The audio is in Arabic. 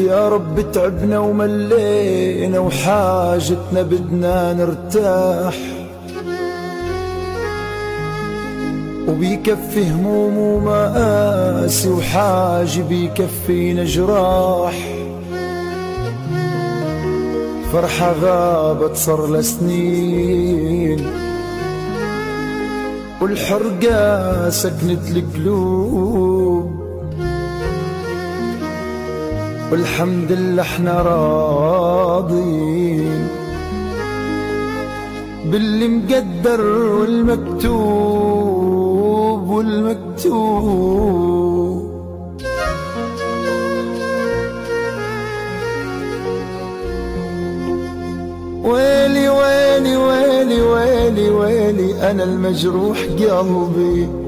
يا رب تعبنا وملينا وحاجتنا بدنا نرتاح، وبيكفي هموم ومآسي وحاجة بيكفينا جراح. فرحة غابت صار لسنين والحرقة سكنت القلوب، والحمد لله احنا راضين باللي مقدر والمكتوب. ويلي ويلي ويلي ويلي ويلي أنا المجروح قلبي،